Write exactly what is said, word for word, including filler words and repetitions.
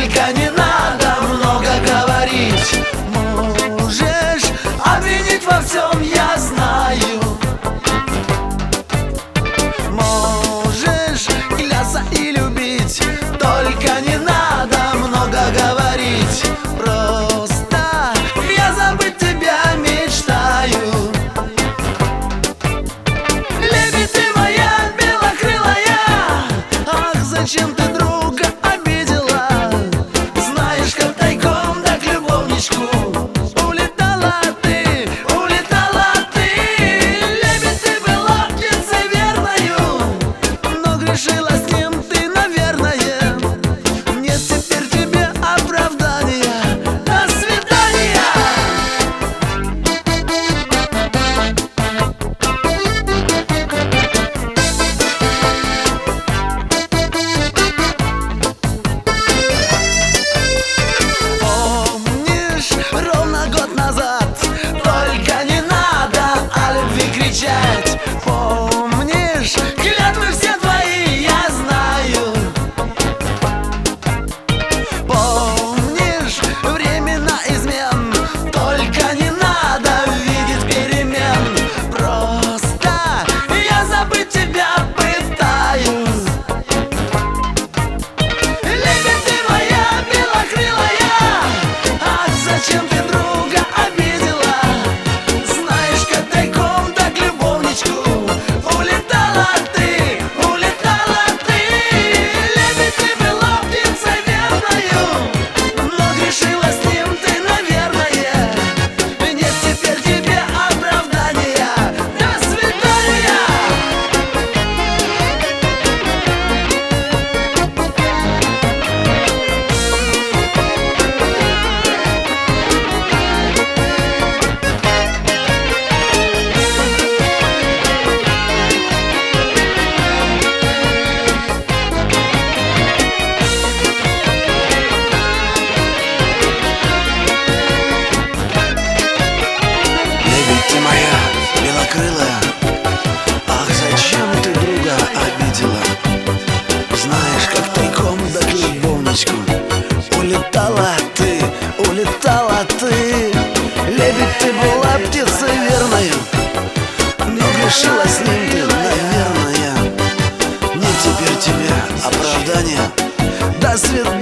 только не надо много говорить. Можешь обвинить во всем, я знаю. Можешь клясться и любить, только не надо много говорить. Просто я забыть тебя мечтаю. Лебедь ты моя белокрылая, ах, зачем ты друга обидела? Знаешь, как тайком да к любовничку улетала ты, улетала ты. Лебедь ты была птицей верною, но грешила с ним ты, наверное. Нет теперь тебе оправдания. До свидания. Помнишь, ровно год назад, только не надо о любви кричать. Помнишь, клятвы все твои, я знаю. Помнишь, времена измен, только не надо видеть перемен. Просто я забыть тебя пытаюсь. Лебедь ты моя белокрылая, ах, зачем ты друга обидела? Знаешь, как тайком да к любовничку улетала ты, улетала ты. Лебедь ты была птицей верною, но грешила с ним ты, наверное. Нет теперь тебе оправдания. До свидания. Лебедь ты моя белокрылая, ах, зачем ты друга обидела? Знаешь, как тайком да к любовничку улетала ты, улетала ты. Лебедь ты была птицей верною, но грешила с ним ты, наверное. Нет теперь тебе оправдания. До свидания.